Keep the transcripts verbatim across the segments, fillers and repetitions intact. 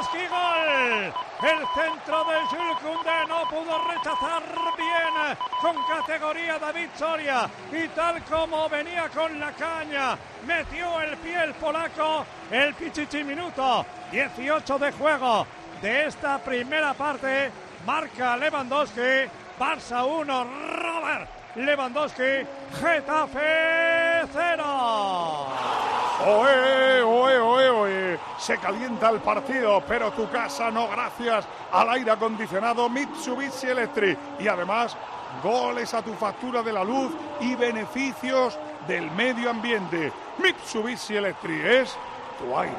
Lewandowski, gol. El centro de Jules Koundé no pudo rechazar bien con categoría David Soria y tal como venía con la caña, metió el pie el polaco. El Pichichi, minuto dieciocho de juego de esta primera parte, marca Lewandowski. Barça uno, Robert Lewandowski, Getafe cero. Oe, oe, oe, oe. Se calienta el partido, pero tu casa no gracias al aire acondicionado Mitsubishi Electric. Y además, goles a tu factura de la luz y beneficios del medio ambiente. Mitsubishi Electric es tu aire.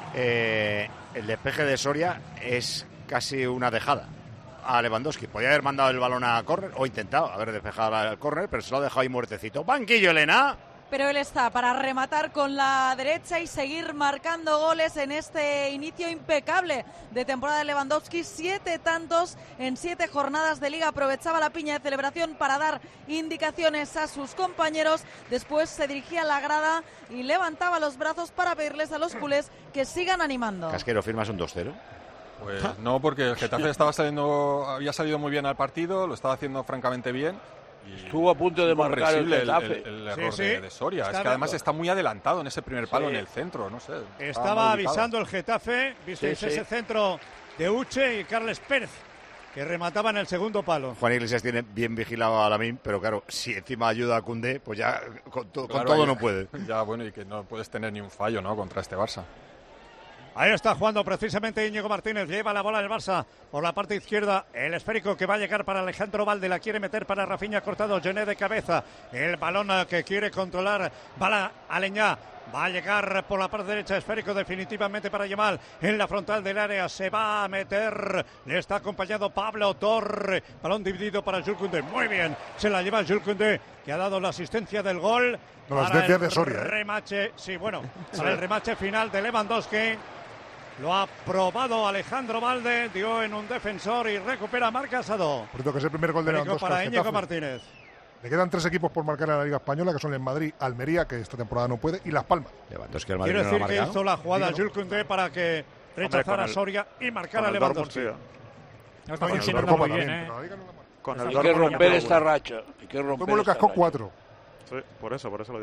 Eh, el despeje de Soria es casi una dejada a Lewandowski. Podía haber mandado el balón a córner o intentado haber despejado al córner, pero se lo ha dejado ahí muertecito. Banquillo, Elena. Pero él está para rematar con la derecha y seguir marcando goles en este inicio impecable de temporada de Lewandowski. Siete tantos en siete jornadas de Liga. Aprovechaba la piña de celebración para dar indicaciones a sus compañeros. Después se dirigía a la grada y levantaba los brazos para pedirles a los culés que sigan animando. Casquero, ¿firmas un dos cero? Pues no, porque el Getafe estaba saliendo, había salido muy bien al partido, lo estaba haciendo francamente bien. Y estuvo a punto de marcar el Getafe. El, el, el error sí, sí. De, de Soria. Está es que además dando. está muy adelantado en ese primer palo Sí. en el centro, no sé. Estaba avisando el Getafe, visteis Sí, sí. ese centro de Uche y Carles Pérez, que remataba en el segundo palo. Juan Iglesias tiene bien vigilado a Lamine, pero claro, si encima ayuda a Koundé, pues ya con, to- Claro, con todo ahí- no puede. Ya, bueno, y que no puedes tener ni un fallo, ¿no?, contra este Barça. Ahí está jugando precisamente Íñigo Martínez, lleva la bola del Barça por la parte izquierda, el esférico que va a llegar para Alejandro Valde, la quiere meter para Rafinha, cortado, Gené de cabeza, el balón que quiere controlar, bala Aleñá, va a llegar por la parte derecha, esférico definitivamente para Yamal, en la frontal del área, se va a meter, le está acompañado Pablo Torre, balón dividido para Jules Koundé, muy bien, se la lleva Jules Koundé, que ha dado la asistencia del gol. No, la para asistencia el de Soria, ¿eh? remache, sí, bueno, para el remache final de Lewandowski. Lo ha probado Alejandro Valde, dio en un defensor y recupera Marc Asado. Por cierto, que es el primer gol de Lewandowski para al Íñigo Getafe. Martínez. Le quedan tres equipos por marcar en la Liga Española, que son el Madrid, Almería, que esta temporada no puede, y Las Palmas. Lewandowski al Madrid Quiero no lo ha decir que marcado. hizo la jugada Digo, Jules Koundé para que rechazara a Soria y marcara a Lewandowski. Dortmund, No está No, y en funcionando Supercopa muy bien, también, ¿eh? pero la Liga no la marca. Con el Hay que Dortmund romper ya esta bueno. racha. Hay que romper Todo el mundo esta cascó racha. cuatro. Sí, por eso, por eso lo digo.